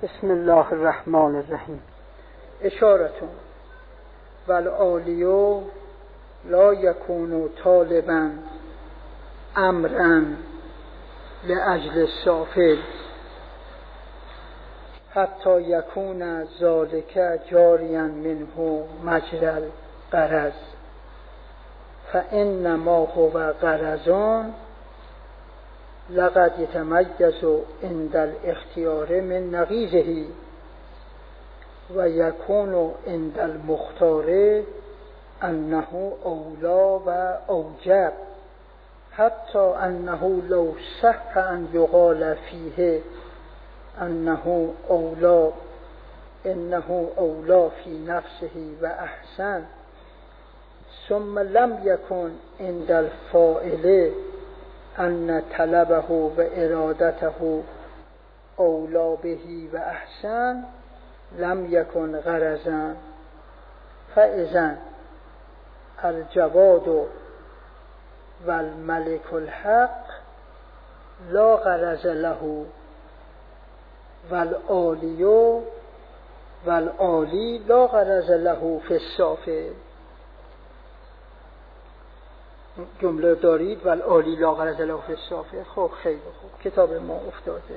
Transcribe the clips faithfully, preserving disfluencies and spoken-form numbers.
بسم الله الرحمن الرحیم. اشارتون والعالیو لا یکون طالبا امرا لاجل سافل حتی یکون ذالک جاریا منه مجرى الغرض فانما هو غرضان لقد يتميز عند الاختيار من نقیضه و یکون عند المختار انه اولا و اوجب حتی انه لو صح ان یقال فیه انه اولا انه اولا فی نفسه و احسن ثم لم یکن عند الفاعل ان طلبه و ارادته اولا بهی و احسن لم یکن غرضا فاذا الجواد و الملك الحق لا غرض له والعالی والعالی لا غرض له فی السافل. جمله دارید والعالی لا غرض له فی السافل. خب خیلی خوب، کتاب ما افتاده.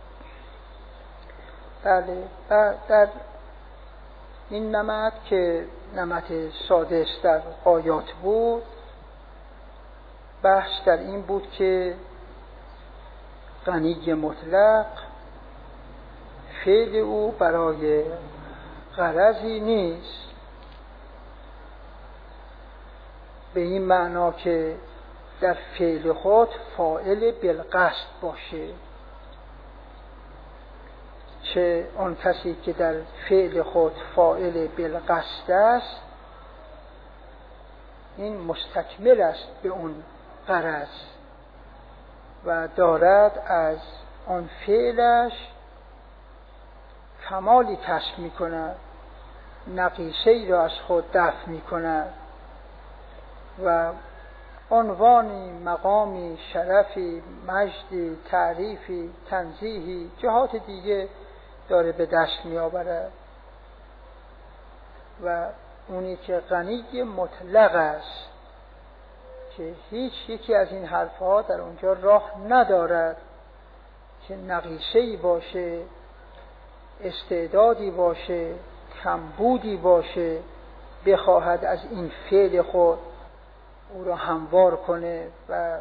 بله، در این نمط که نمط سادس در آیات بود، بحث در این بود که غنی مطلق فعل او برای غرضی نیست، به این معنا که در فعل خود فاعل بالقصد باشه، چه آن کسی که در فعل خود فاعل بالقصد است این مستکمل است به اون غرض و دارد از آن فعلش کمالی کسب می کند، نقیصه ای را از خود دفع می کند و عنوانی، مقامی، شرفی، مجدی، تعریفی، تنزیهی، جهات دیگه داره به دست می آورد و اونی که غنی مطلق است که هیچ یکی از این حرفها در اونجا راه ندارد که نقیصه‌ای باشه، استعدادی باشه، کمبودی باشه، بخواهد از این فعل خود او را هموار کنه و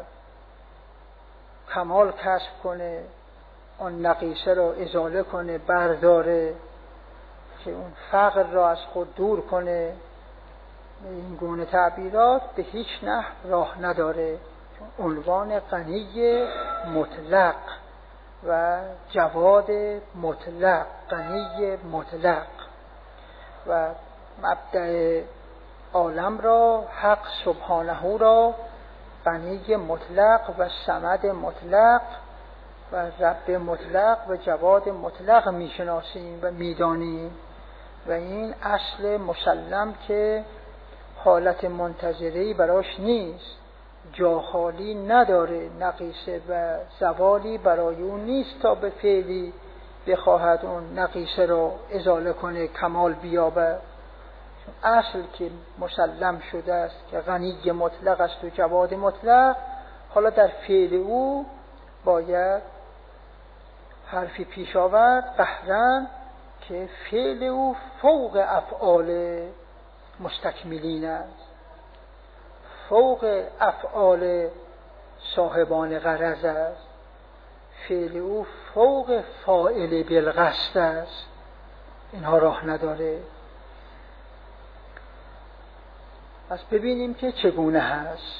کمال کسب کنه، آن نقیصه را ازاله کنه، برداره، که اون فقر را از خود دور کنه. این گونه تعبیرات به هیچ نحو راه نداره، چون عنوان غنی مطلق و جواد مطلق، غنی مطلق و مبدأ عالم را، حق سبحانه را غنی مطلق و صمد مطلق و رب مطلق و جواد مطلق میشناسیم و میدانیم و این اصل مسلم که حالت منتظری براش نیست، جا خالی نداره، نقیصه و زوالی برای اون نیست تا به فعلی بخواهد اون نقیصه را ازاله کنه، کمال بیابه. اصل که مسلم شده است که غنی مطلق است و جواد مطلق، حالا در فعل او باید حرفی پیش آورد قهرن که فعل او فوق افعال مستکملین است، فوق افعال صاحبان غرض است، فعل او فوق فاعل بالقصد است. اینها راه نداره. پس ببینیم که چگونه هست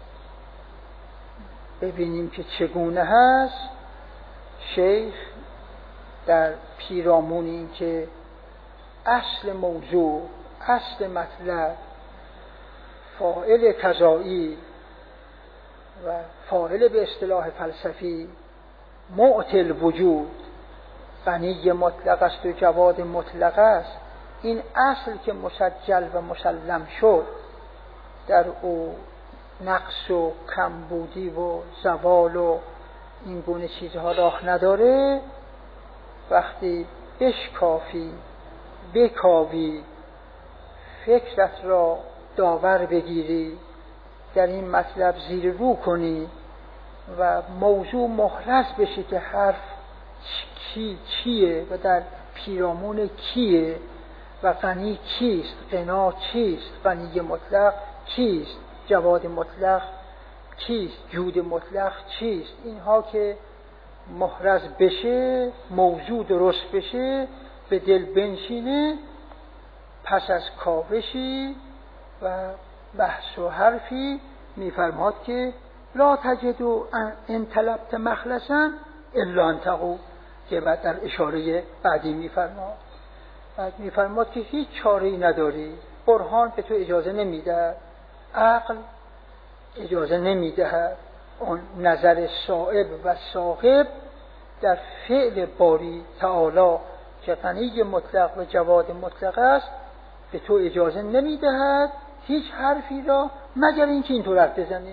ببینیم که چگونه هست شیخ در پیرامون این که اصل موضوع، اصل مطلب، فاعل قضایی و فاعل به اصطلاح فلسفی معطل وجود، غنی مطلق است و جواد مطلق است، این اصل که مسجل و مسلم شد در او نقص و کمبودی و زوال و این گونه چیزها راه نداره. وقتی بشکافی بکاوی، فکرت را داور بگیری، در این مطلب زیر رو کنی و موضوع محرز بشه که حرف چی چیه و در پیرامون کیه و غنی کیست، غنا چیست، غنی مطلق چیست، جواد مطلق چیست، جود مطلق چیست. اینها که محرز بشه، موضوع درست بشه، به دل بنشینه، پس از کاوشی و بحث و حرفی میفرماد که لا تجدو ان طلبت مخلصا الا ان تقول، که بعد در اشاره بعدی میفرماد بعد میفرماد که هیچ چاره‌ای نداری، برهان به تو اجازه نمیده، عقل اجازه نمیده، اون نظر صائب و ثاقب در فعل باری تعالی که غنی مطلق و جواد مطلق است به تو اجازه نمیدهد هیچ حرفی را مگر اینکه اینطور حرف بزنی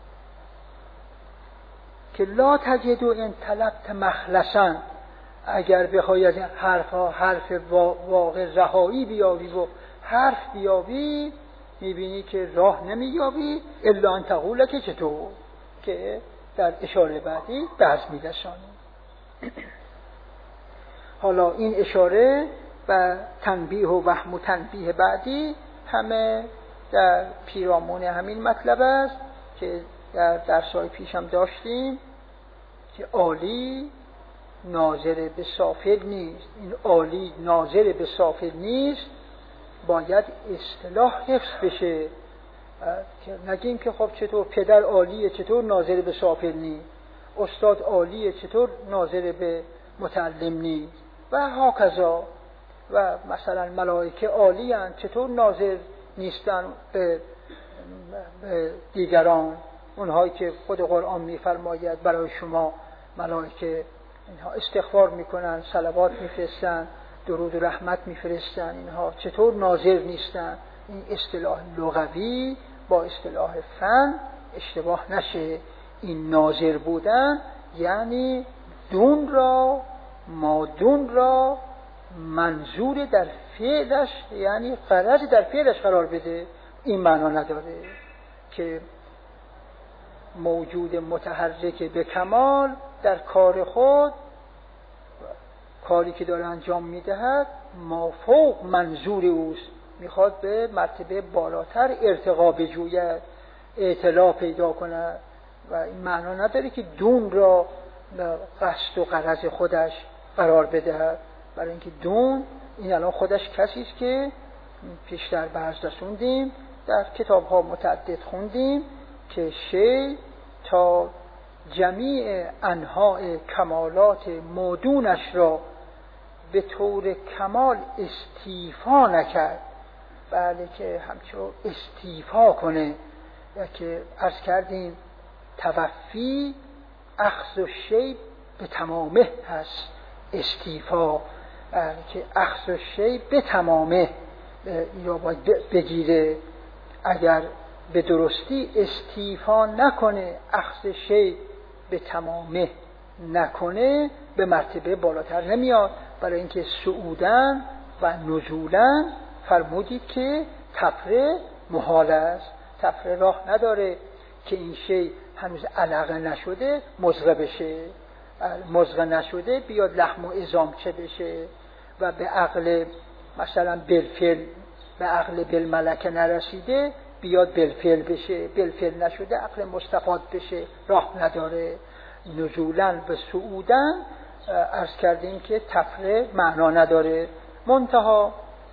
که لا تجدو ان طلبت مخلصا. اگر بخوای از این حرفها حرف واقع رهایی بیابی و حرف بیابی، میبینی که راه نمیابی الا ان تقول، که چطور که در اشاره بعدی درس میرسانی. حالا این اشاره و تنبیه و وهم و تنبیه بعدی همه در پیرامون همین مطلب است که در درس‌های پیش هم داشتیم که عالی ناظر به سافل نیست. این عالی ناظر به سافل نیست، باید اصطلاح حفظ بشه که نگیم که خب چطور پدر عالیه چطور ناظر به سافل نیست، استاد عالیه چطور ناظر به متعلم نیست و هاکذا. و مثلا ملائکه عالی هستند چطور ناظر نیستن به دیگران، اونهایی که خود قرآن میفرماید برای شما ملائکه اینها استغفار میکنن، صلوات میفرستن، درود و رحمت میفرستن، اینها چطور ناظر نیستن. این اصطلاح لغوی با اصطلاح فن اشتباه نشه. این ناظر بودن یعنی دون را مادون را منظور در فعلش، یعنی غرض در فعلش قرار بده. این معنا نداره که موجود متحرک به کمال در کار خود، کاری که داره انجام میدهد مافوق منظور اوست، میخواد به مرتبه بالاتر ارتقا بجوید، اطلاع پیدا کند و این معنا نداره که دون را قصد و غرض خودش قرار بدهد. برای اینکه دون این الان خودش کسی است که پیشتر بحث رسوندیم، در کتاب ها متعدد خوندیم که شی تا جمیع انواع کمالات مادونش را به طور کمال استیفا نکرد، بله که همچون استیفا کنه، یا که عرض کردیم توفی اخذ و شی به تمامه هست. استیفا که اخذ و شی به تمامه یا باید بگیره، اگر به درستی استیفا نکنه، اخذ شی به تمامه نکنه، به مرتبه بالاتر نمیاد. برای اینکه صعودن و نزولن فرمودید که تفره محال است، تفره راه نداره که این شی هنوز علقه نشده مزغه بشه، مزغه نشده بیاد لحم و عظام چه بشه و به عقل مثلا بالفعل به عقل بالملکه نرسیده بیاد بالفعل بشه، بالفعل نشده عقل مستفاد بشه، راه نداره. نزولن و صعودن عرض کردیم که تفره معنا نداره. منتها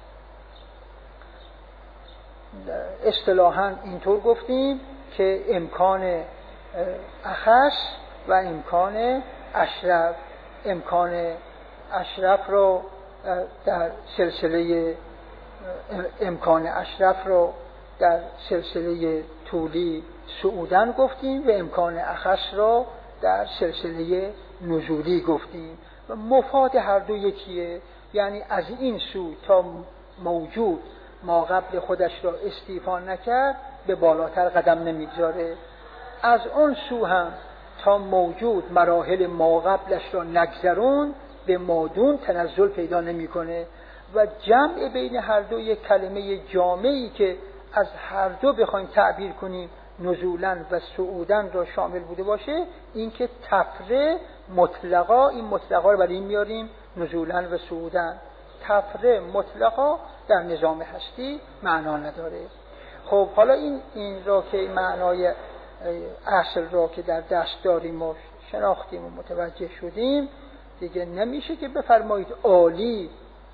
اصطلاحاً اینطور گفتیم که امکان اخص و امکان اشرف، امکان اشرف رو در سلسله امکان اشرف رو در سلسله طولی صعودن گفتیم و امکان اخص رو در سلسله نزولی گفتیم و مفاد هر دو یکیه. یعنی از این سو تا موجود ما قبل خودش را استیفا نکرد به بالاتر قدم نمیگذاره، از اون سو هم تا موجود مراحل ما قبلش را نگذرون به مادون تنزل پیدا نمیکنه و جمع بین هر دو یک کلمه جامعی که از هر دو بخوایم تعبیر کنیم نزولاً و صعوداً را شامل بوده باشه، این که تفره مطلقا، این مطلقا رو برای این میاریم نزولاً و صعوداً، تفره مطلقا در نظام هستی معنا نداره. خب حالا این این را که معنای اصل را که در دست داریم و شناختیم و متوجه شدیم، دیگه نمیشه که بفرمایید عالی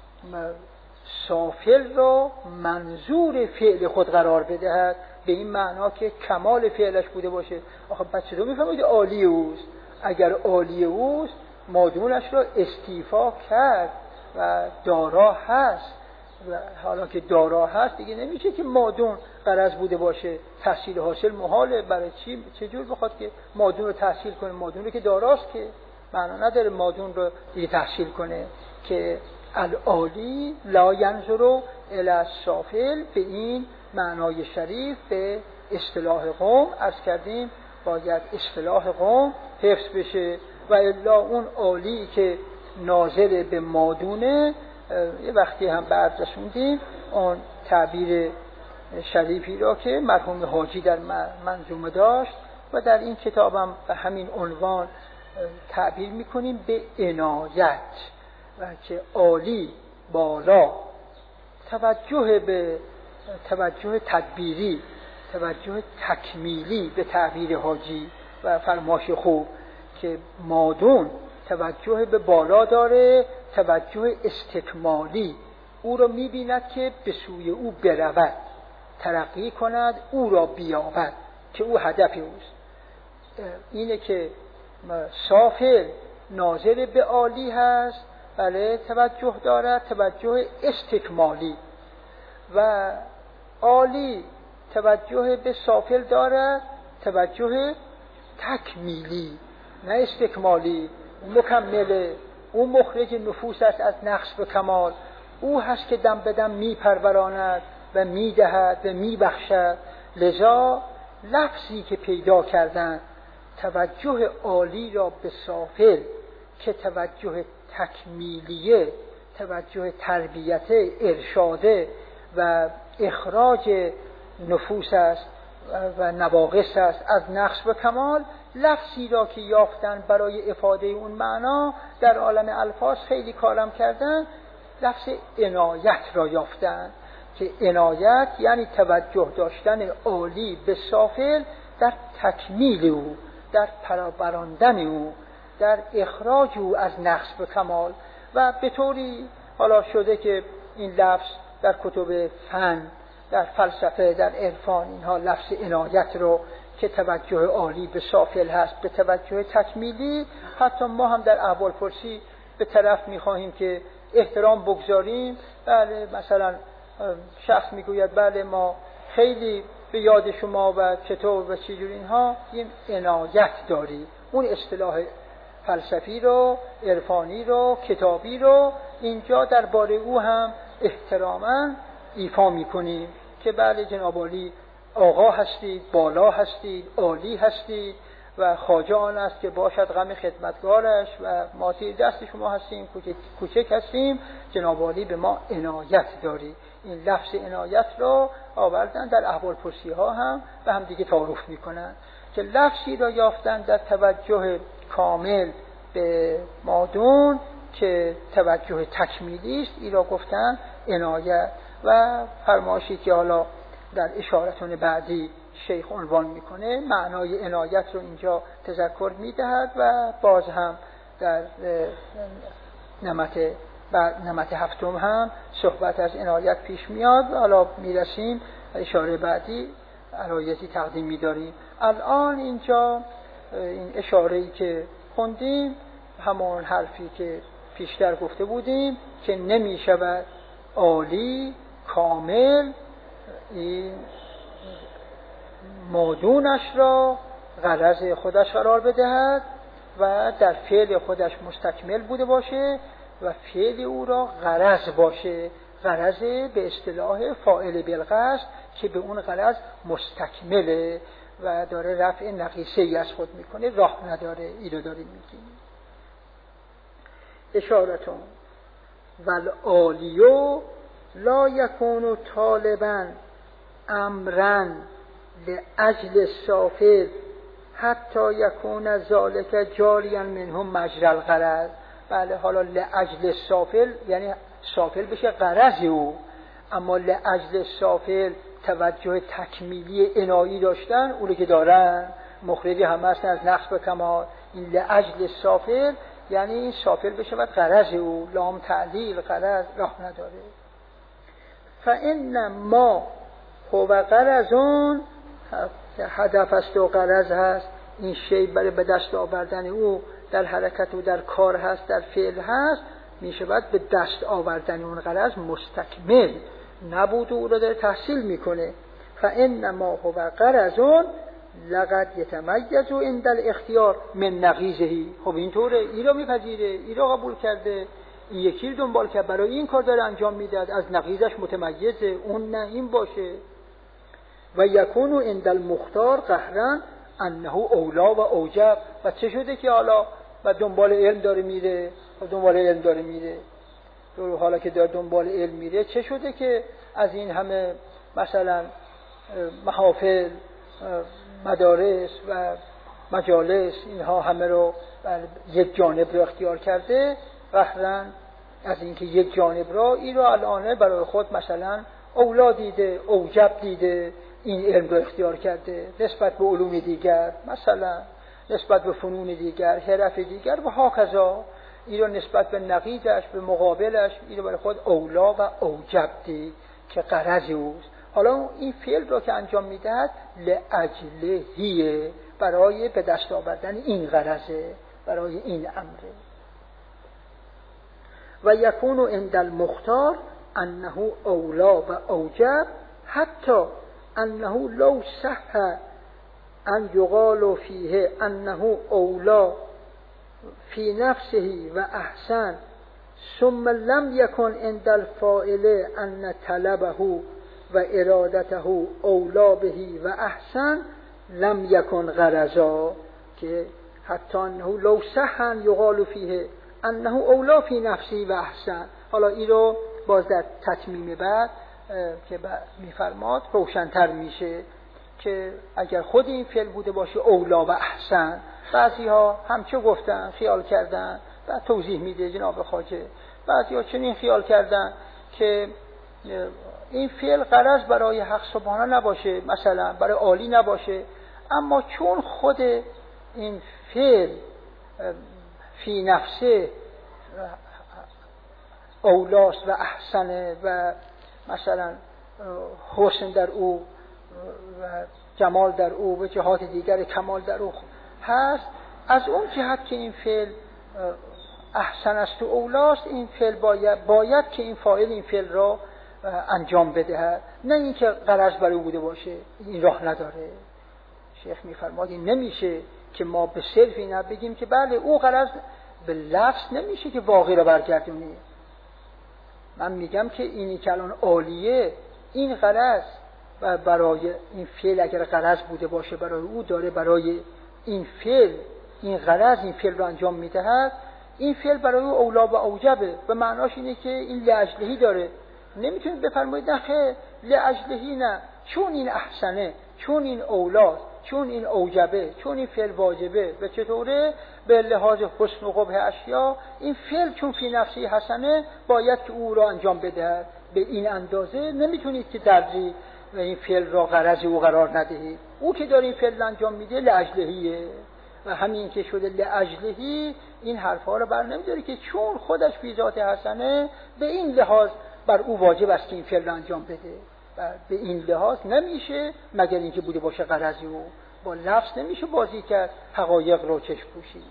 سافل را منظور فعل خود قرار بدهد به این معنا که کمال فعلش بوده باشه. آخه بچه رو میفرمایید عالی اوست، اگر عالی اوست مادونش را استیفا کرد و دارا هست، و حالا که دارا هست دیگه نمیشه که مادون غرض بوده باشه، تحصیل حاصل محاله. برای چی چجور بخواد که مادون رو تحصیل کنه؟ مادون رو که داراست که معنا نداره مادون رو دیگه تحصیل کنه. که العالی لا ینظر الی السافل به این معنای شریف به اصطلاح قوم عرض کردیم باید اصطلاح قوم حفظ بشه و الا اون عالی که ناظر به مادونه یه وقتی هم بعد رسوندیم اون تعبیر شریفی را که مرحوم حاجی در منظومه داشت و در این کتابم به همین عنوان تعبیر میکنیم به عنایت، و که عالی بالا، توجه به توجه تدبیری، توجه تکمیلی به تعبیر حاجی و فرماش خوب که مادون توجه به بالا داره، توجه استکمالی، او را می‌بیند که به سوی او برود، ترقی کند، او را بیابد که او هدف اوست. اینه که سافل ناظر به عالی هست، بله توجه دارد، توجه استکمالی، و عالی توجه به سافل دارد، توجه تکمیلی نه استکمالی، مکمله. او مخرج نفوس است از نقص به کمال، او هست که دم به دم می پروراند و می دهد و می بخشد. لذا لفظی که پیدا کردن توجه عالی را به سافل که توجه تکمیلیه، توجه تربیت ارشاده و اخراج نفوس است و نواقص است از نقص به کمال، لفظی را که یافتن برای افاده اون معنا در عالم الفاظ خیلی کارم کردن، لفظ عنایت را یافتن که عنایت یعنی توجه داشتن عالی به سافل در تکمیل او، در پروراندن او، در اخراج او از نقص به کمال. و به طوری حالا شده که این لفظ در کتب فن، در فلسفه، در عرفان، اینها لفظ عنایت رو که توجه عالی به سافل هست به توجه تکمیلی، حتی ما هم در احوال پرسی به طرف میخواهیم که احترام بگذاریم. بله مثلا شخص میگوید بله ما خیلی به یاد شما و چطور و چجور اینها، این عنایت داری. اون اصطلاح فلسفی رو، عرفانی رو، کتابی رو اینجا درباره او هم احتراما ایفا میکنیم که بله جناب عالی آقا هستید، بالا هستید، عالی هستید و خواجه آن است که باشد غم خدمتگارش و ما زیر دست شما هستیم، کوچک هستیم، جناب عالی به ما عنایت داری. این لفظ عنایت را آوردن در احوال پرسی ها هم و هم دیگه تعارف میکنن که لفظی را یافتن در توجه کامل به مادون که توجه تکمیلی است، این را گفتن عنایت. و فرمایشی که حالا در اشارتون بعدی شیخ عنوان میکنه معنای عنایت رو اینجا تذکر میدهد و باز هم در نمط نمط هفتم هم صحبت از عنایت پیش میاد و حالا میرسیم اشاره بعدی علایتی تقدیم میداریم. الان اینجا این اشاره‌ای که خوندیم همون حرفی که پیشتر گفته بودیم که نمیشود عالی کامل این مادونش را غرض خودش قرار بدهد و در فعل خودش مستکمل بوده باشه و فعل او را غرض باشه، غرض به اصطلاح فاعل بالقصد که به اون غرض مستکمله و داره رفع نقیصه ای از خود میکنه، راه نداره. ای رو داریم میگیم. اشارتون والعالیو لا یکون طالبا امرا لاجل السافل حتی یکون ذالک جاریا منهم مجرى الغرض. بله، حالا لاجل السافل یعنی سافل بشه غرض او، اما لاجل السافل توجه تکمیلی عنایی داشتن اونو که دارن مخرج همه هستن از نقص به کمال. این لاجل السافل یعنی این سافل بشه بعد غرض او، لام تعلیل غرض راه نداره. فان ما هو غرضون، هدف است و غرض هست، این شی برای به دست آوردن او در حرکت و در کار هست، در فعل هست، میشه باید به دست آوردن اون غرض مستکمل نبود و او را داره تحصیل میکنه. فانما هو غرضون لقد یتمیز عند الاختیار من نقیضه. خب اینطوره، این را میپذیره، این را قبول کرده، این یکی رو دنبال کرد، برای این کار داره انجام میده، از نقیضش متمیزه، اون نه این باشه. و یکونو عند المختار قهرن انه اولا و اوجب. و چه شده که حالا و دنبال علم داره میره و دنبال علم داره میره حالا که داره دنبال علم میره چه شده که از این همه مثلا محافل، مدارس و مجالس اینها همه رو بر یک جانب رو اختیار کرده؟ قهرن از اینکه یک جانب را این رو الان برای خود مثلا اولا دیده، اوجب دیده، این علم رو اختیار کرده نسبت به علوم دیگر، مثلا نسبت به فنون دیگر، حرف دیگر و هاکذا. این رو نسبت به نقیضش، به مقابلش، این رو برای خود اولا و اوجب دید که غرض اوست. حالا این فعل رو که انجام میدهد لاجلهیه، برای به دست آوردن این غرضه، برای این امره. و یکون عند المختار انه اولا و اوجب حتی انه لو صح ان یقال فیه انه اولا فی نفسه و احسن ثم لم یکن عند الفاعل ان طلبه و ارادته اولا بهی و احسن لم یکن غرضا. که حتی انه لو صح ان یقال فیه انه اولا فی نفسی و احسن. حالا این رو باز در تتمیم بعد که میفرماد روشن‌تر میشه که اگر خود این فعل بوده باشه اولا و احسن. بعضی ها همچه گفتن، خیال کردن، بعد توضیح میده جناب خواجه، بعضی ها چنین خیال کردن که این فعل غرض برای حق سبحانه نباشه، مثلا برای عالی نباشه، اما چون خود این فعل فی نفسه اولاست و احسنه و مثلا حسن در او و جمال در او و جهات دیگر کمال در او هست، از اون جهت که این فعل احسن است و اولاست، این فعل باید, باید که این فاعل این فعل را انجام بدهد، نه اینکه غرض برای او بوده باشه. این راه نداره. شیخ میفرماد این نمیشه که ما به صرف اینا بگیم که بله او غرض، به لفظ نمیشه که واقعی را برگردونی. من میگم که اینی که الان عالیه، این غرض و برای این فعل اگر غرض بوده باشه برای او، داره برای این فعل این غرض این فعل رو انجام میدهد، این فعل برای او اولا و اوجبه. و معناش اینه که این لاجلهی داره. نمیتونید بفرمایید نه خیر لاجلهی نه، چون این احسنه، چون این اولاست، چون این اوجبه، چون این فعل واجبه. و چطوره؟ به لحاظ حسن و قبح اشیا این فعل چون فی نفسی حسنه باید که او را انجام بدهد. به این اندازه نمیتونید که درجی و این فعل را غرض او قرار ندهید. او که داره این فعل انجام میده لاجلهیه و همین که شده لاجلهی این حرفا رو بر نمیداره که چون خودش فی ذات حسنه به این لحاظ بر او واجب است که این فعل انجام بده. و به این لحاظ نمیشه مگر اینکه بوده باشه غرضی او. با لفظ نمیشه بازی کرد، حقایق رو چشم پوشید.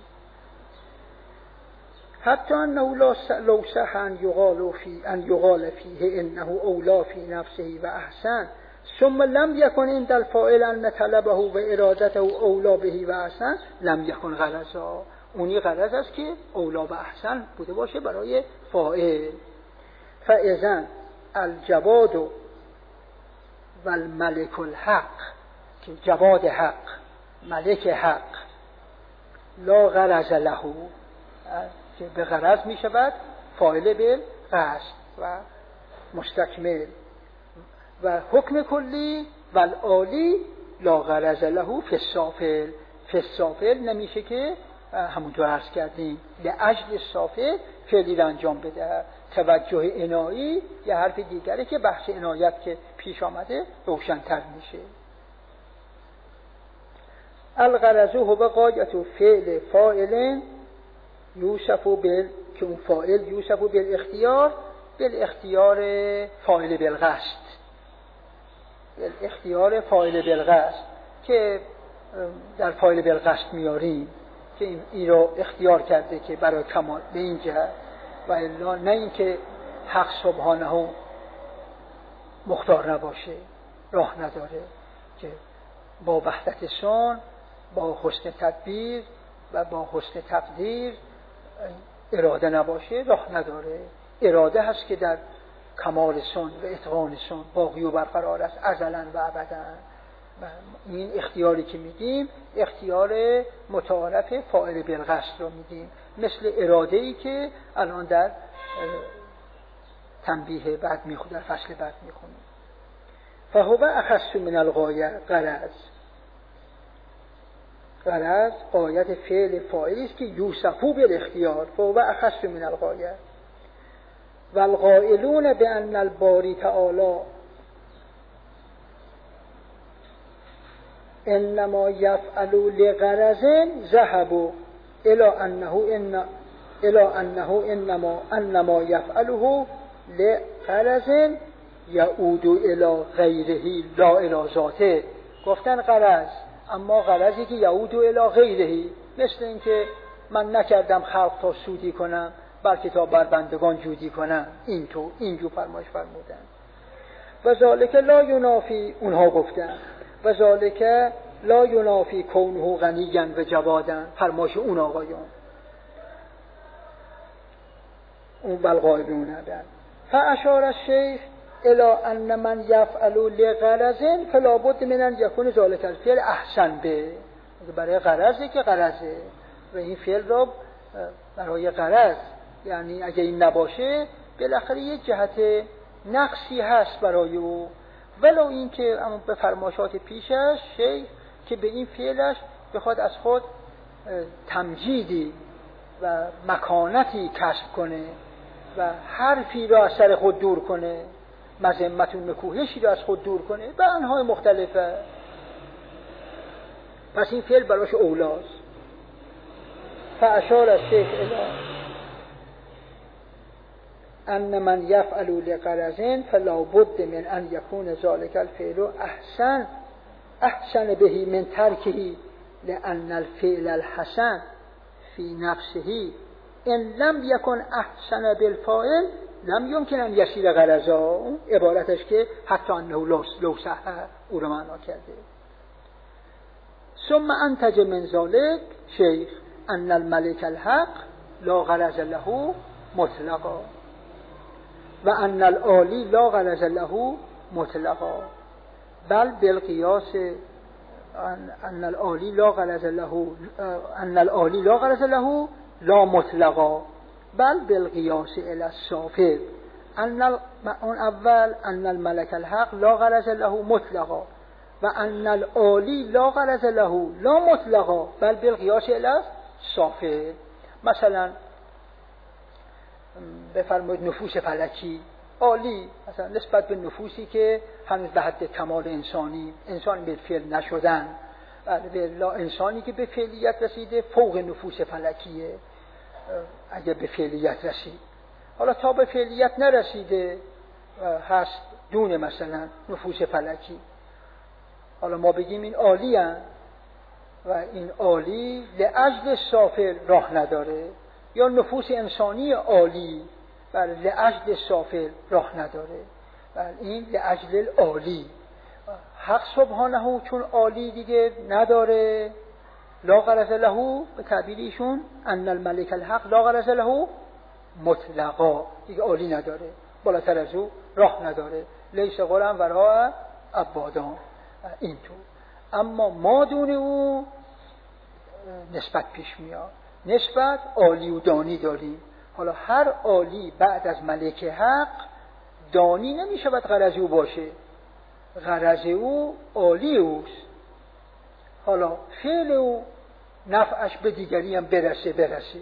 حتی انه لو صح ان یقال فی ان یقال فیه انه اولا فی نفسه و احسن ثم لم یکن عند الفاعل ان طلبه و ارادته اولا بهی و احسن لم یکن غرضا. اونی غرض است که اولا و احسن بوده باشه برای فاعل. فاذا الجواد و الملک الحق، که جواد حق، ملک حق، لا غرض له، که به غرض می شود فاعل به قصد و مستکمل. و حکم کلی و العالی لا غرض له فی السافل، فی السافل نمیشه که همونطور عرض کردیم لاجل السافل فعلی را انجام بده. توجه عنایی یه حرف دیگره که بحث عنایت که پیش آمده روشن‌تر میشه. الغرض هو غایت فعل فاعل یوصف بال، که اون فاعل یوصف بالاختیار، بالاختیار فاعل بالقصد، بالاختیار فاعل بالقصد که در فاعل بالقصد میاریم که این, این رو اختیار کرده که برای کمال به این جهت، و الا نه این که حق سبحانه مختار نباشه، راه نداره که با وحدت صنع، با حسن تدبیر و با حسن تقدیر اراده نباشه، راه نداره. اراده هست که در کمال صنع و اتقان صنع باقی و برقرار است ازلا و ابدا. و این اختیاری که میگیم اختیار متعارف فاعل بالقصد رو میگیم، مثل اراده‌ای که الان در تنبیه بعد میخونیم، در فصل بعد میخونیم. فهو اخص من الغایه، غرض غرض غایت فعل فاعلی است که یوصفو بالاختیار، فهو اخص من الغایه. والقائلون بان الباری تعالی انما یفعل لغرض ذهبوا الى انه ان الى انه انما انما یفعله لغرض یعود الى غیره لا الى ذاته. گفتن غرض، اما غرضی که یعود الى غیره، مثل اینکه من نکردم خلق تا سودی کنم بلکه تا بر بندگان جودی کنم، این تو اینجور فرمایش فرمودن. و ذالک لا ینافی، اونها گفتن و ذالک لا ینافی کونه غنیا و جوادا، فرمایش اون آقایون اون بلغایبون ندن. فاشار الشیخ الى ان من یفعل لغرض فلا بد من ان یکون ذالک الفعل احسن به، برای غرضه که غرضه و این فعل را برای غرض، یعنی اگه این نباشه بالاخره یه جهت نقصی هست برای او، ولو این که به فرمایشات پیشش شیخ که به این فعلش بخواد از خود تمجیدی و مکانتی کسب کنه و حرفی را از سر خود دور کنه، مذمت و نکوهشی را از خود دور کنه به انواع مختلفه، پس این فعل براش اولاست. فاشار الشیخ الی ان من یفعل لغرض فلا بد من ان یکون ذلک الفعل احسن احسن به من ترکه لان الفعل الحسن فی نفسه ان لم یکن احسن بالفاعل لم یمکن ان یصیر غرضا. عبارتش که حتی انه لو صح او رو معنا کرده. ثم انتج من ذلك شیخ ان الملك الحق لا غرض له مطلقا و ان العالی لا غرض له مطلقا بل بالقیاس ان العالی لا غرض له ان العالی لا غرض له لا مطلقا بل بالقیاس الی الصافل ان اون اول ان الملك الحق لا غرض له مطلقا و ان العالی لا غرض له لا مطلقا بل بالقیاس الی الصافل. مثلا بفرمایید نفوس فلکی عالی، مثلا نسبت به نفوسی که هنوز به حد کمال انسانی انسان به فعل نشدن، بله انسانی که به فعلیت رسیده فوق نفوس فلکیه اگه به فعلیت رسید. حالا تا به فعلیت نرسیده هست دون مثلا نفوس فلکی، حالا ما بگیم این عالی هست و این عالی لأجل صافل راه نداره، یا نفوس انسانی عالی بر لأجل صافل راه نداره، بر این لأجل عالی. حق سبحانه چون عالی دیگه نداره، لا غرض له به تعبیر ایشون ان الملک الحق لا غرض له مطلقا، دیگه عالی نداره، بالاتر از او راه نداره، لیس غرم وراء عبادان اینطور. اما ما دون او نسبت پیش میاد، نسبت عالی و دانی داریم. حالا هر عالی بعد از ملک حق دانی نمی شود غرض او باشه، غرض او عالی اوست. حالا فعل او نفعش به دیگری هم برسه برسه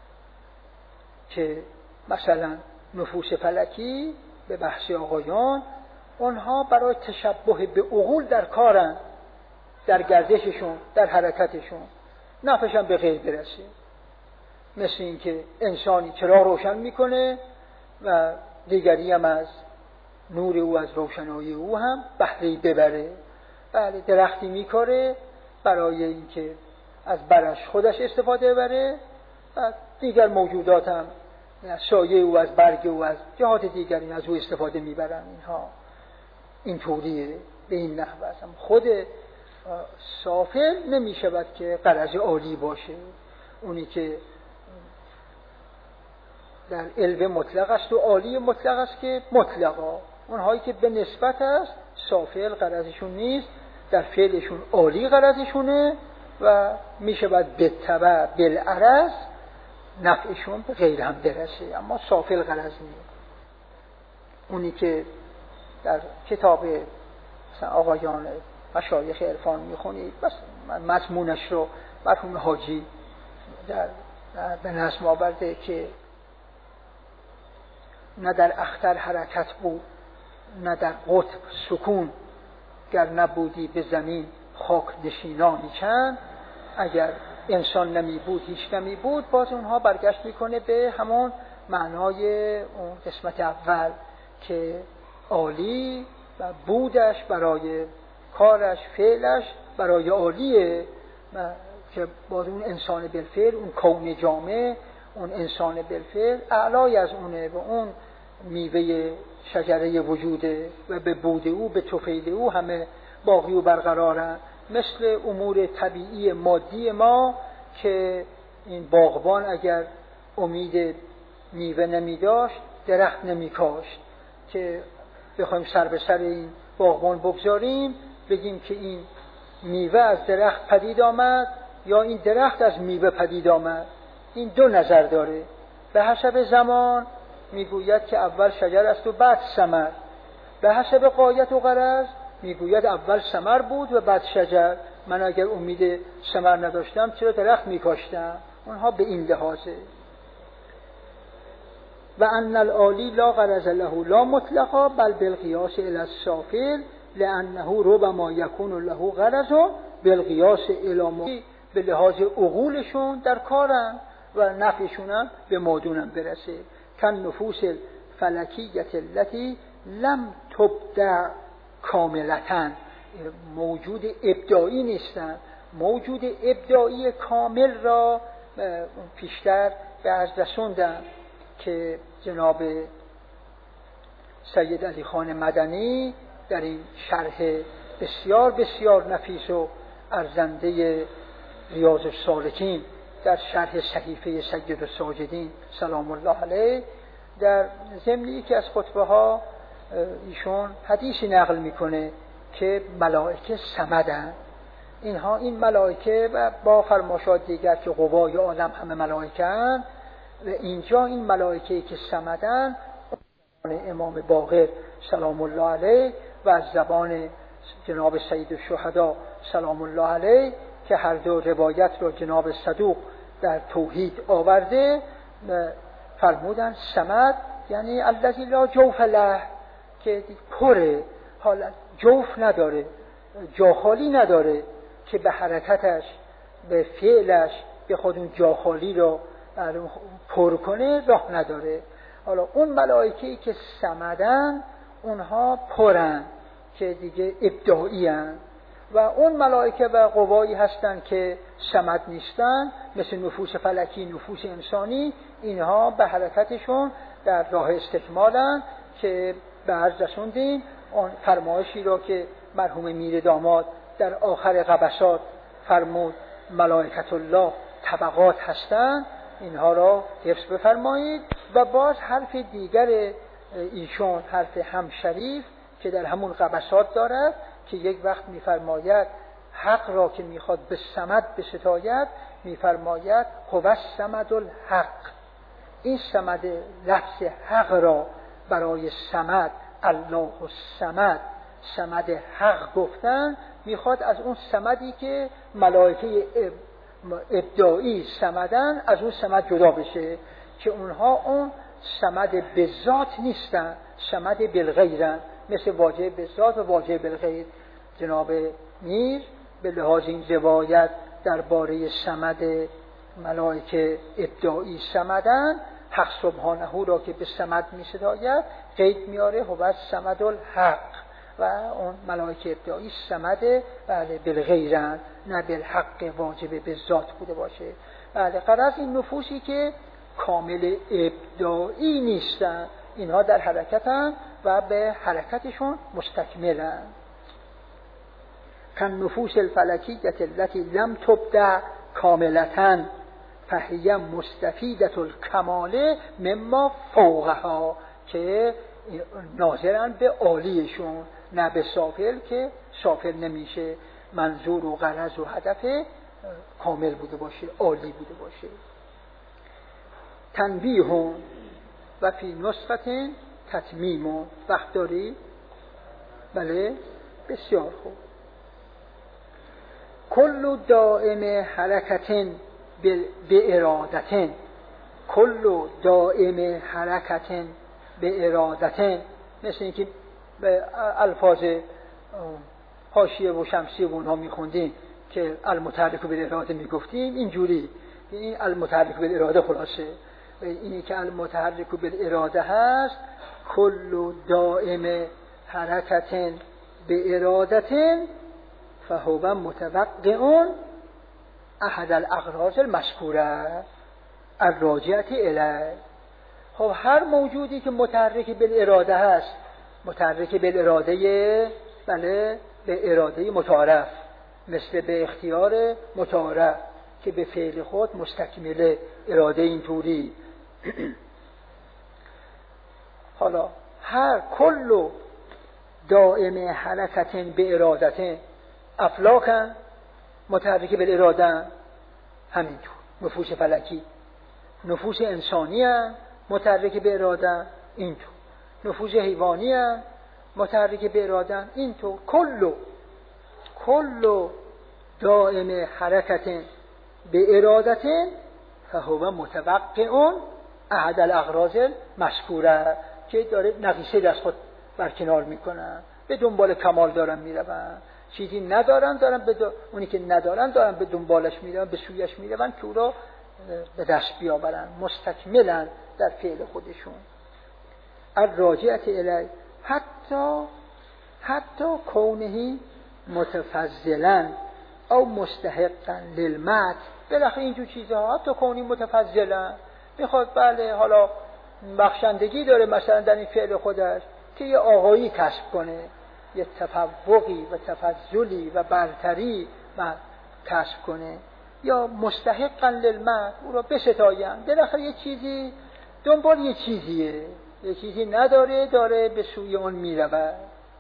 که مثلا نفوس فلکی به بحث آقایان، اونها برای تشبه به عقول در کارن، در گردششون، در حرکتشون، نفعش هم به غیر برسه. مثل این که انسانی چراغ روشن میکنه و دیگری هم از نور او، از روشنایی او هم بهره ببره. بله، درختی میکاره برای اینکه از برش خودش استفاده ببره و دیگر موجودات هم سایه او، از برگ او، از جهات دیگری از او استفاده میبرن. اینها این طوریه، به این نحو است. خود سافل نمیشود که غرض عالی باشه. اونی که در علم مطلق است و عالی مطلق است که مطلقا، اونهایی که به نسبت است سافل غرضشون نیست، در فعلشون عالی غرضشونه و میشود به تبع بالعرض نفعشون به غیر هم برسه، اما سافل غرض نیست. اونی که در کتاب مثلا آقایان مشایخ عرفان میخونید، بس مضمونش رو مرحوم حاجی در به نظم آورده که نه در اختر حرکت بود، نه در قطب سکون، گر نبودی به زمین خاک نشینانی چند. اگر انسان نمی بود هیچ نمی بود. باز اونها برگشت میکنه به همون معنای اون قسمت اول که عالی و بودش برای کارش، فعلش برای عالیه، که باز اون انسان بالفعل، اون کون جامع، اون انسان بالفعل اعلای از اونه و اون میوه شجره وجوده و به بود او، به طفیل او همه باقی و برقرارن. مثل امور طبیعی مادی ما که این باغبان اگر امید میوه نمی داشت درخت نمی کاشت، که بخوایم سر به سر این باغبان بگذاریم بگیم که این میوه از درخت پدید آمد یا این درخت از میوه پدید آمد. این دو نظر داره. به حسب زمان میگوید که اول شجر است و بعد ثمر. به حسب غایت و غرض میگوید اول ثمر بود و بعد شجر. من اگر امید ثمر نداشتم چرا درخت میکاشتم؟ اونها به این لحاظه. و ان العالی لا غرض له لا مطلقا بل بالقیاس الی السافل لانه ربما یکون له غرض بالقیاس الی، به لحاظ عقولشون در کارن و نفعشون هم به مادونم برسه. کن نفوس فلکیت التي لم تبدع کاملتاً، موجود ابداعی نیستن. موجود ابداعی کامل را پیشتر به عرض رسوندم که جناب سید علی خان مدنی در این شرح بسیار بسیار نفیس و ارزنده ریاض السالکین در شرح صحیفه سید الساجدین سلام الله علیه، در ضمن که از خطبه ها ایشون حدیثی نقل میکنه که ملائکه صمدن. اینها این ملائکه و با فرماشات دیگر که قوای عالم همه ملائکه هستند و اینجا این ملائکه که صمدن امام باقر سلام الله علیه و از زبان جناب سید الشهدا سلام الله علیه که هر دو روایت رو جناب صدوق در توحید آورده، فرمودن صمد یعنی الذی لا جوف له، که پره، حالا جوف نداره، جاخالی نداره که به حرکتش به فعلش به خودون جاخالی رو پر کنه، راه نداره. حالا اون ملائکه‌ای که صمدن اونها پرن که دیگه ابداعی هن، و اون ملائکه و قوایی هستن که صمد نیستن، مثل نفوس فلکی، نفوس انسانی، اینها به حرکتشون در راه استکمالن که به عرض رسوندیم اون فرمایشی را که مرحوم میر داماد در آخر قبسات فرمود ملائکت الله طبقات هستند، اینها را حفظ بفرمایید. و باز حرف دیگر ایشون، حرف همشریف که در همون قبسات دارد که یک وقت میفرماید حق را که میخواد به صمد بستاید میفرماید هو الصمد الحق. این صمد، لفظ حق را برای صمد، الله الصمد، صمد حق گفتن، میخواد از اون صمدی که ملائکه ابداعی صمدن از اون صمد جدا بشه، که اونها اون صمد به ذات نیستن، صمد بالغیرن، مثل واجه به ذات و واجه بالغیر. جناب میر به لحاظ این روایت درباره صمد ملائکه ابداعی صمدن، حق سبحانه را که به صمد می ستاید قید میاره هو الصمد الحق، و اون ملائکه ابداعی صمد بله بالغیرن، نه بالحق واجب به ذات بوده باشه. بله غرض این نفوسی که کامل ابداعی نیستن، اینها در حرکتن و به حرکتشون مستکملن. کن نفوس الفلکیت التي لم تبدع کاملتاً فهی مستفیدة الکمال مما فوقها، که ناظرن به عالیشون، نه به سافل که سافل نمیشه، منظور و غرض و هدف کامل بوده باشه، عالی بوده باشه. تنبیه و فی نسخة تتمیم. وقت داری؟ بله بسیار خوب. کل دائم حرکت به ارادت، کل دائم حرکت به ارادت، مثل اینکه به الفاظ حاشیه و شمسی و اونها میخوندیم که المتحرک به اراده میگفتیم، اینجوری این المتحرک به اراده خلاصه اینی که المتحرک به اراده هست، کل دائم حرکت به ارادت فهو متوقع احد الاغراض المذکوره الراجعه الی. خب هر موجودی که متحرک بالاراده هست، متحرک بالاراده بله به اراده متعارف، مثل به اختیار متعارف که به فعل خود مستکمله اراده اینطوری. حالا هر کل دائم حرکت به ارادت، افلاکن متحرک بالاراده، همینطور نفوس فلکی، نفوس انسانی هم متحرک به اراده اینطور، نفوس حیوانی هم متحرک به اراده اینطور. کل کل دائم حرکت به ارادت فهو متوقع احد الاغراض المذکوره، که داره نقیصه دست خود برکنار میکنن، به دنبال کمال دارن میرون، چیزی ندارن دارن به دو... اونی که ندارن دارن به دنبالش میرون، به سویش میرون که او را به دست بیاورن، مستکملن در فعل خودشون. الراجعه الی حتی حتی کونه متفضلا او مستحقا للمدح. بالاخره اینجور چیزها حتی کونی متفضلا میخواد بله حالا بخشندگی داره مثلا در این فعل خودش که یه آقایی کسب کنه، یه تفوقی و تفضلی و برتری کسب کنه، یا مستحقا للمدح او را بستاین. بالاخره یه چیزی دنبال یه چیزیه، یه چیزی نداره داره به سوی اون میرود.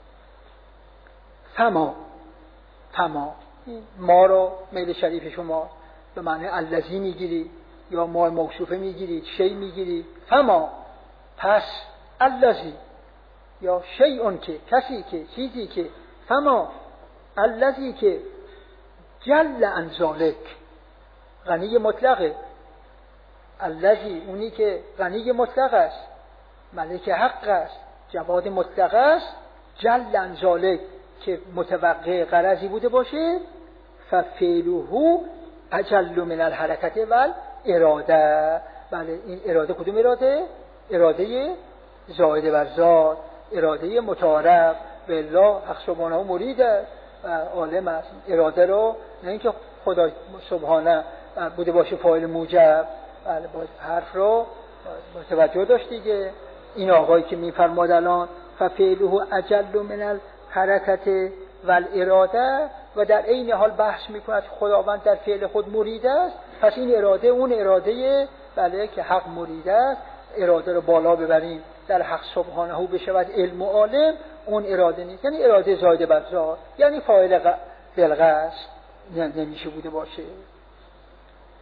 فما فما ما رو میل شریف شما به معنی الذی میگیری یا ما موصوفه میگیرید، شی میگیرید. فما پس الذی یا شیء که کسی که چیزی که، فما الذی که جل عن ذلک غنی مطلقه، الذی اونی که غنی مطلق است، ملک حق است، جواد مطلق است، جل عن ذلک که متوقع غرضی بوده باشه، ففعله اجل من الحرکت و اراده. بله این اراده کدوم اراده؟ اراده زائده بر ذات، اراده متعارف. بالله حق سبحانه مرید است و عالم است. اراده رو نه اینکه خدا سبحانه بوده باشه فاعل موجب، بله باید حرف رو متوجه داشت دیگه. این آقایی که میفرماد الان ففعله اجل من الحرکت و الاراده، و در عین حال بحث میکند خداوند در فعل خود مرید است، پس این اراده اون اراده بله که حق مرید است، اراده رو بالا ببریم در حق سبحانه بشود علم و عالم، اون اراده نیست، یعنی اراده زائده بر ذات، یعنی فاعل بلغه است، نمیشه بوده باشه.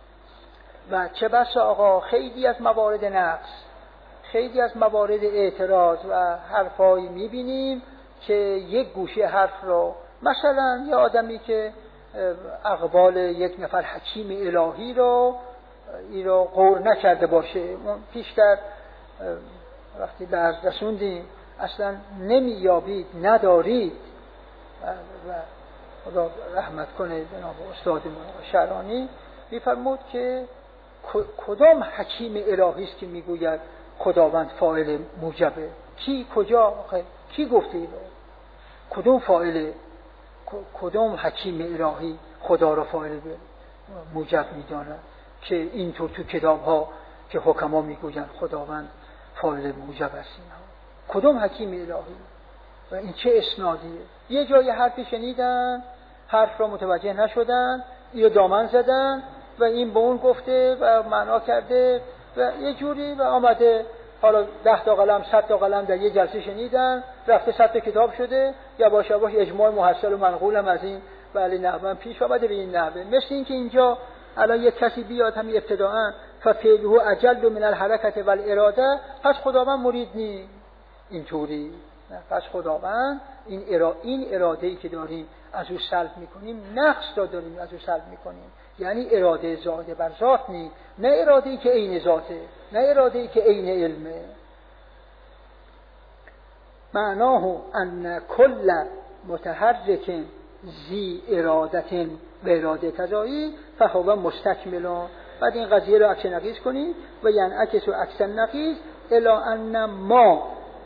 و چه بسا آقا خیلی از موارد نقص، خیلی از موارد اعتراض و حرفایی میبینیم که یک گوشه حرف رو، مثلا یه آدمی که اقبال یک نفر حکیم الهی رو ای رو غور نکرده باشه، پیشتر وقتی درس رسوندیم اصلا نمیابید ندارید و خدا رحمت کنه جناب استاد شعرانی میفرمود که کدام حکیم الهی است که میگوید خداوند فاعل موجبه؟ کی کجا کی گفته اینو؟ کدوم فاعل، کدام حکیم الهی خدا را فاعل موجب میداند که اینطور تو کتاب ها که حکما میگویند خداوند فاعل موجب است؟ اینها کدام حکیم الهی و این چه اسنادیه؟ یه جای حرفی شنیدن، حرف را متوجه نشدن، یا دامن زدن و این به اون گفته و معنا کرده و یه جوری و آمده، حالا ده تا قلم صد تا قلم در یه جلسه شنیدن، رفته صد تا کتاب شده، یا باشه باش اجماع محصل و منقولم از این ولی نحوه پیش آمده به این نحوه. مثل این که اینجا الان یک کسی بیاد همین ابتداءً ففعله اجل من الحرکت والاراده، پس خداوند مرید نی اینطوری، پس خداوند این اراده این اراده‌ای که داریم از او سلب میکنیم، نقص را داریم از او سلب میکنیم، یعنی اراده زاده بر ذات نی، نه اراده‌ای که عین ذاته، نه اراده‌ای که عین علمه. معناه ان کل متحرک ذی ارادت و اراده تضایی فهو مستکمل. بعد این قضیه رو عکس نقیض کنید و ینعکس و عکس نقیض الی ان ما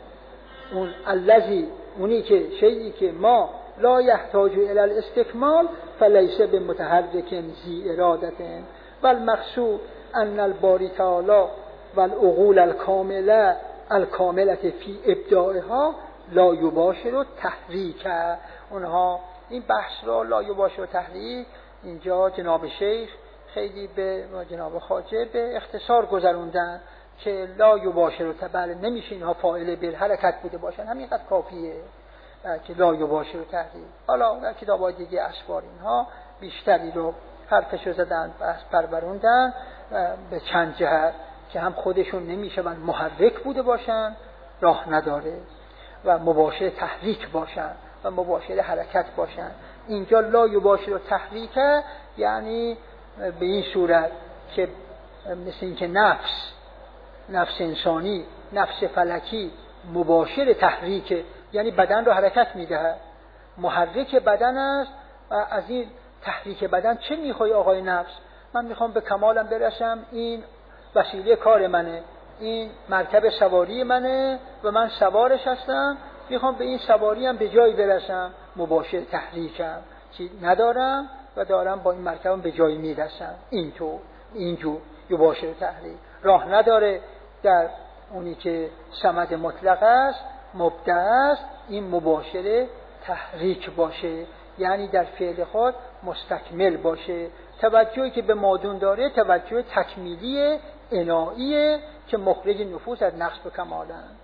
اون الذی اونی که شیئی که ما لا یحتاج الی الاستکمال فلیس بمتحرک ذی ارادت والمقصود ان الباری تعالی والعقول الکامله الکامله فی ابداعها لا یباشر تحریک. اونها این بحث را لا یباشر تحریک اینجا جناب شیخ خیلی به جناب خواجه به اختصار گذروندن که لا یباشر بله نمیشه اینها فاعل بالحرکت بوده باشن، همینقدر کافیه که لا یباشر تحریک. حالا در کتاب‌های دیگه اسفار اینها بیشتری رو حرفشو زدن بحث پروروندن به چند جهت که هم خودشون نمیشون محرک بوده باشن، راه نداره، و مباشر تحریک باشن و مباشر حرکت باشن. اینجا لا یباشر تحریک یعنی به این صورت که مثل این که نفس نفس انسانی، نفس فلکی مباشر تحریک، یعنی بدن رو حرکت میده، محرک بدن است. و از این تحریک بدن چه میخوای آقای نفس؟ من میخوام به کمالم برسم، این وسیله کار منه، این مرکب سواری منه و من سوارش هستم، میخوام به این سواری هم به جایی برسم، مباشر تحریکم چی ندارم و دارم با این مرکبم به جایی میرسم. اینطور اینجور مباشر تحریک راه نداره در اونی که صمد مطلق است، مبدع است، این مباشر تحریک باشه، یعنی در فعل خود مستکمل باشه. توجهی که به مادون داره توجه تکمیلی انائیه که مخرج نفوس از نقص به کمالند.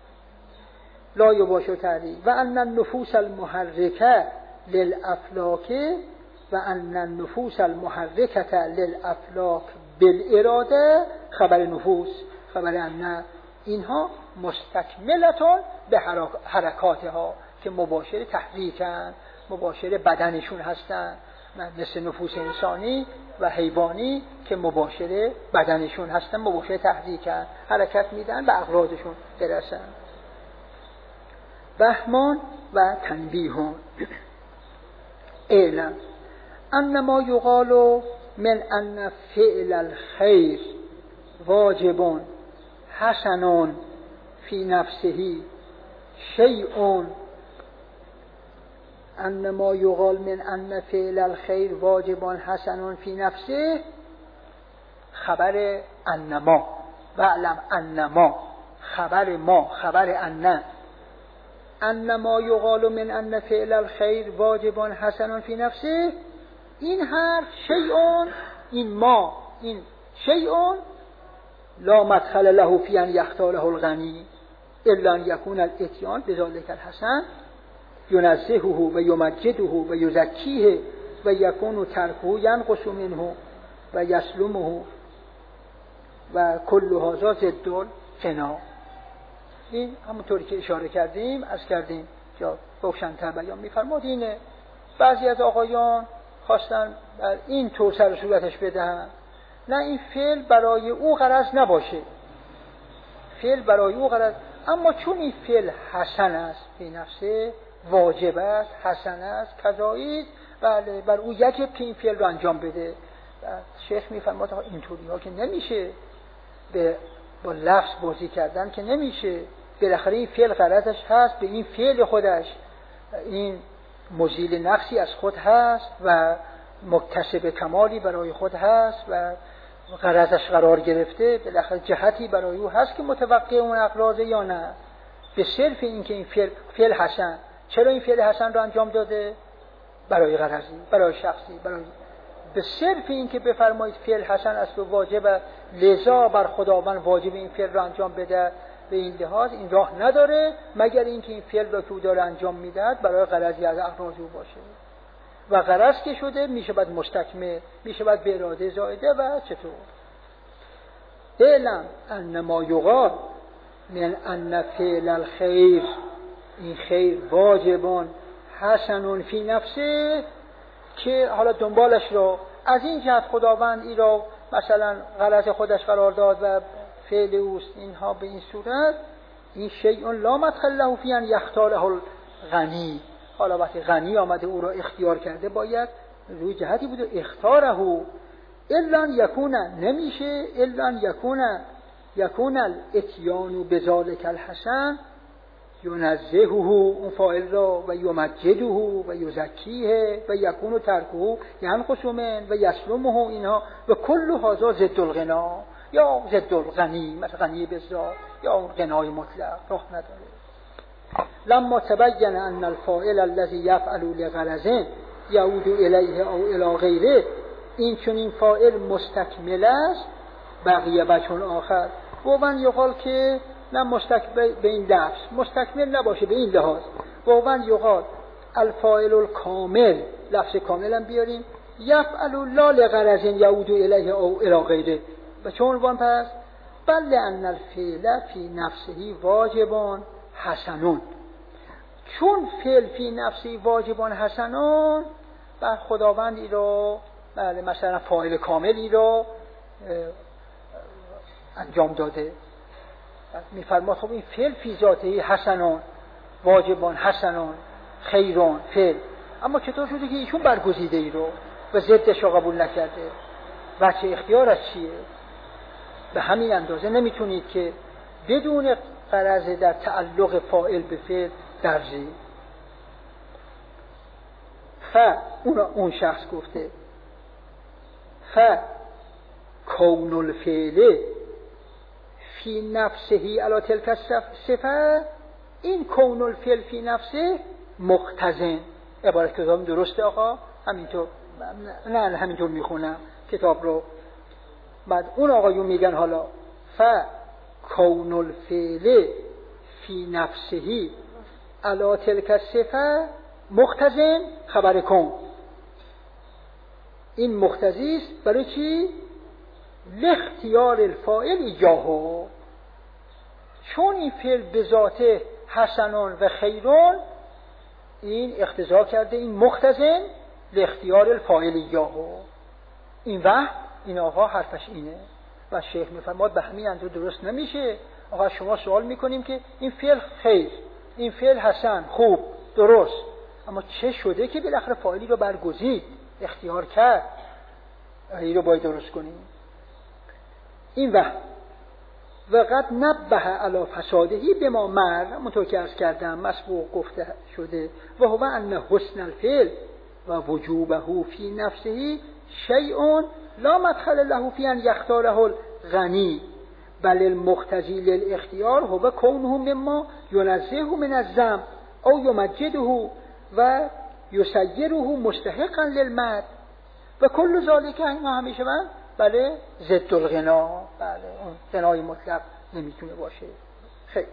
لا یباشر تحریک و ان النفوس المحرکه للافلاک و ان النفوس المحرکه للافلاک بالاراده خبر نفوس خبر ان اینها مستکملتون به حرکاتها که مباشر تحریکن، مباشر بدنشون هستن، مثل نفوس انسانی و حیوانی که مباشر بدنشون هستن، مباشر تحریکن، حرکت میدن به اغراضشون برسن. بهمان و تنبیهون اعلم انما یقال من ان فعل الخیر واجب حسن فی نفسه شیء انما یقال من ان فعل الخیر واجب حسن فی نفسه خبر انما و علم انما خبر ما خبر ان انما یقال من ان فعل الخیر واجب حسن فی نفسه، این حرف شیء، این ما این شیء لا مدخل له فی ان یختاره الغنی الا ان یکون الاتیان بذلک الحسن ینزهه و یمجده و یزکیه و یکون ترکه ینقص منه و یسلمه و کل هذا ضد الغنا. این همونطوری که اشاره کردیم از کردیم یا روشن‌تر بیان می‌فرماد اینه. بعضی از آقایان خواستن بر این طور سر صورتش بدهن نه این فعل برای او غرض نباشه، فعل برای او غرض، اما چون این فعل حسن است به نفسه، واجب است، حسن است، کذایی، بله بر او یجب که این فعل رو انجام بده. شیخ میفرماد آقا اینطوری ها که نمیشه، به با لفظ بازی کردن که نمیشه، بالاخره این فعل غرضش هست به این فعل خودش، این مزیل نقصی از خود هست و مکتسب کمالی برای خود هست و غرضش قرار گرفته، بالاخره جهتی برای او هست که متوقع اون اغراضه یا نه. به صرف این که این فعل فعل حسن، چرا این فعل حسن رو انجام داده؟ برای غرضی، برای شخصی، برای به صرف این که بفرمایید فعل حسن است و واجب، لذا بر خداوند واجب این فعل رو انجام بده. به این لحاظ این راه نداره مگر اینکه این فعل را که او داره انجام میدهد برای غرضی از اغراض او باشه و غرض که شده میشه بعد مستکمل، میشه بعد به اراده زائده و چطور. اعلم ان ما یقال من ان فعل الخیر، این خیر واجبان حسن فی نفسه، که حالا دنبالش رو از این جهت خداوند این را مثلا غرض خودش قرار داد و فعل اوست، اینها به این صورت، این شیء لا مدخل له فی ان یختاره الغنی. حالا وقتی غنی آمده او را اختیار کرده باید روی جهتی بوده اختاره، الا یکون، نمیشه الا یکون یکون الاتیان بذلک الحسن ینزهه، اون فاعل را، و یمجده و یزکیه و یکون ترکه ینقص من و یسلمه، اینها و کل هذا ضد الغنا یا ضد الغنی، مثلا غنی بذات یا غنای مطلق، راه نداره. لما تبین ان الفاعل الذي یفعل لغرض یعود الیه او الی غیره، این چون این فاعل مستکمل است، بقیه بچون آخر و من یقال که نه مستکمل به این لفظ مستکمل نباشه به این لحاظ، و من یقال الفاعل الکامل، لفظ کامل هم بیاریم، یفعل لا لغرض یعود الیه او الی غیره، و چون عنوان پس بل لان الفعل فی نفسه واجبان حسنون، چون فعل فی نفسه واجبان حسنون بر خداوندی را بله مثلا فاعل کاملی را انجام داده. میفرماد خب این فعل فی ذاته حسنون، واجبان حسنون، خیرون فعل، اما چطور شده که ایشون برگزیده ای رو و ضدش رو قبول نکرده؟ بچه اختیارش چیه؟ به همین اندازه نمیتونید که بدون غرض در تعلق فاعل به فعل درجی. ف اون, اون شخص گفته ف کون الفعل فی نفسه علی تلک الصفه، این کون الفعل فی نفسه مقتضن، عبارت کتاب درسته آقا؟ همینطور نه همینطور میخونم کتاب رو. بعد اون آقایون میگن حالا ف کون الفعل فی نفسه علی تلک الصفه مقتضن خبر کن، این مقتضی است برای چی؟ لاختیار الفاعل ایجاهو، چون این فعل به ذاته حسنون و خیرون این اقتضا کرده، این مقتضن لاختیار الفاعل ایجاهو. این وقت این آقا حرفش اینه و شیخ میفرماد به همین اندازه درست نمیشه. آقا شما سوال میکنیم که این فعل خیر، این فعل حسن، خوب، درست، اما چه شده که بالاخره فاعلی رو برگزید، اختیار کرد، این رو باید درست کنیم. این وقت وقت نبه علی فسادهی به ما مر، منطور که ارز کردم مسبوق گفته شده، و هو ان حسن الفعل و وجوبه فی نفسه شیء لا مدخل له فی ان یختاره الغنی بل المقتضی للاختیار هو کونه مما ینزهه من الذم او یمجده و یسیره مستحقا للمد و کل ذالک، اینا همیشه من بله ضد الغنا، بله اون غنای مطلق نمیتونه باشه. خیلی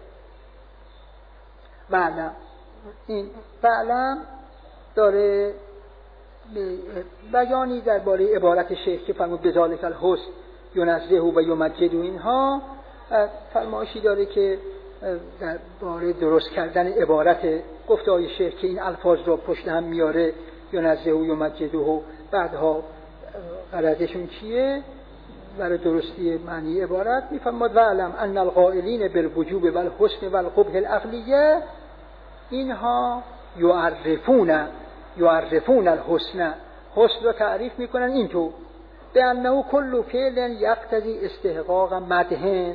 بعدم این بعدم داره بیانی درباره عبارت شیخ که فرمود بذالک الحسن ینزه و یمجد و اینها فرمایشی داره که در باره درست کردن عبارت گفته های شعر که این الفاظ رو پشت هم میاره ینزه و یمجد و بعدها غرضشون چیه برای درستی معنی عبارت. میفرماد و علم ان القائلین بالوجوب و الحسن و القبح العقلیه اینها یعرفون یعرفون الحسن، حسن رو تعریف میکنن اینطور به انه کل فعل یقتضی استحقاق مدح.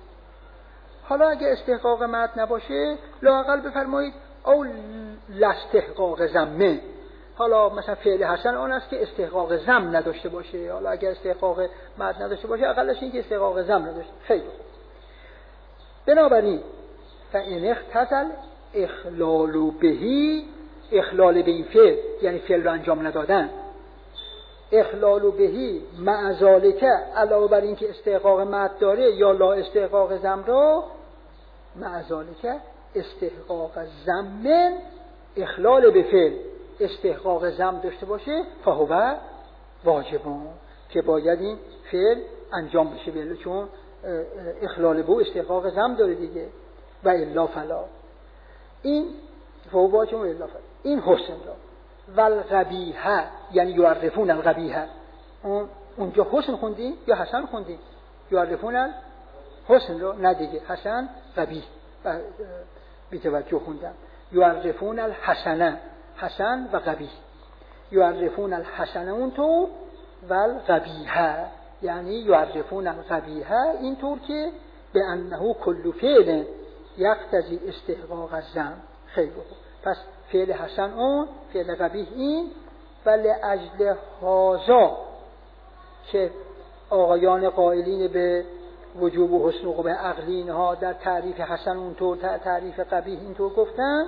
حالا اگه استحقاق مدح نباشه لااقل بفرمایید او لاستحقاق ذم. حالا مثلا فعل حسن آن است که استحقاق ذم نداشته باشه، حالا اگه استحقاق مدح نداشته باشه اقلش این که استحقاق ذم نداشته. خیلی خوب. بنابراین فإن اختزل اخلال بهی، اخلال به این فعل یعنی فعل رو انجام ندادن، اخلال بهی مع ذالک علاوه بر این که استحقاق مدح داره یا لا استحقاق ذم رو، مع ذالک استحقاق ذم اخلال به فعل استحقاق ذم داشته باشه فهو واجبون، که باید این فعل انجام بشه بله، چون اخلال به استحقاق ذم داره دیگه. و الا فلا، این فهو واجبون و الا فلا این حسن را و القبیحه یعنی یعرفون القبیحه. اون اونجا حسن خوندیم یا حسن خوندیم؟ یعرفون حسن رو نه دیگه، حسن قبیح بی توجه خوندم. یعرفون الحسنه، حسن و قبیح. یعرفون الحسنه اونطور و القبیحه یعنی یعرفون القبیحه اینطور که به انه کل فعل یقتضی استحقاق الذم. خیلی خوب. پس فعل حسن اون، فعل قبیح این. ولی اجل هازا که آقایان قائلین به وجوب و حسن و قبح عقلی اینها در تعریف حسن اونطور تعریف قبیح اینطور گفتن،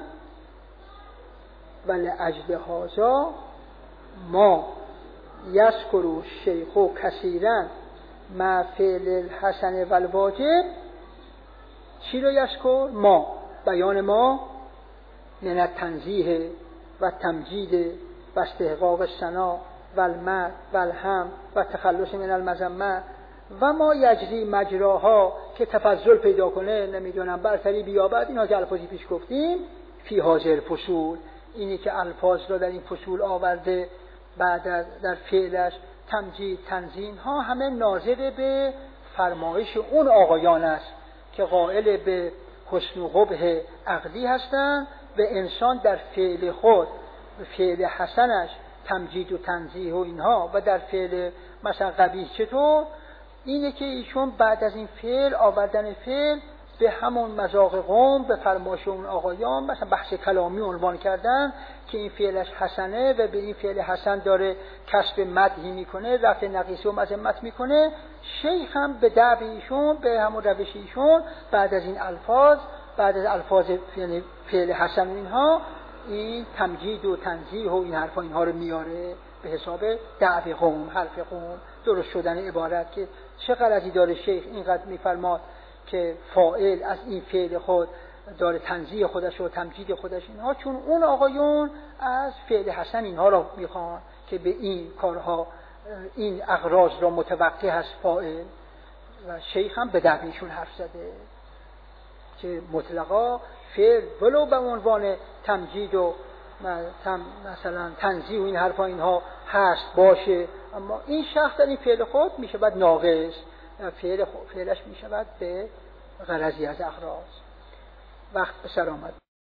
ولی اجل هازا ما یذکر الشیخ کثیرا مع فعل الحسن و الواجب. چی رو یذکر؟ ما بیان ما من التنزیه و تمجید و استحقاق الثنا و المدح و الحمد و تخلص من المذمه و ما یجری مجراها که تفضل پیدا کنه، نمیدونم برتری بیابد، اینا که الفاظی پیش گفتیم فی حاضر فصول، اینی که الفاظ را در این فصول آورده بعد از در فعلش تمجید تنزیه ها همه ناظر به فرمایش اون آقایان است که قائل به حسن و قبح عقلی هستند و انسان در فعل خود فعل حسنش تمجید و تنزیه و اینها و در فعل مثلا قبیح چطور، اینه که ایشون بعد از این فعل آوردن فعل به همون مذاق قوم به فرمایش اون آقایان مثلا بحث کلامی عنوان کردن که این فعلش حسنه و به این فعل حسن داره کسب مدحی میکنه، رفع نقیصه و مذمت میکنه. شیخ هم به دعب ایشون به همون روش ایشون بعد از این الفاظ بعد از الفاظ یعنی فعل حسن و اینها این تمجید و تنزیه و این حرفا اینها رو میاره به حساب دعب قوم، حرف قوم، درست شدن عبارت. که چه غرضی داره شیخ اینقدر میفرماد که فاعل از این فعل خود داره تنزیه خودش و تمجید خودش اینها، چون اون آقایون از فعل حسن اینها را میخوان که به این کارها این اغراض را متوقع هست فاعل. و شیخ هم به دعویشون حرف زده که مطلقا فعل ولو به عنوان تمجید و مثلا تنزیه و این حرفا اینها هست باشه، اما این شخص در این فعل خود میشه بعد ناقص، فعل فعلش میشه بعد به غرضی از اغراض. وقت به سر آمد.